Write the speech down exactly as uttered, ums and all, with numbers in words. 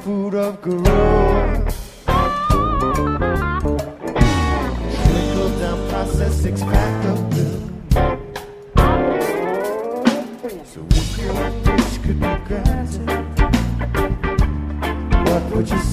food of growth. Trickle down process, six pack of bloom. So if your wish could be granted, what would you say?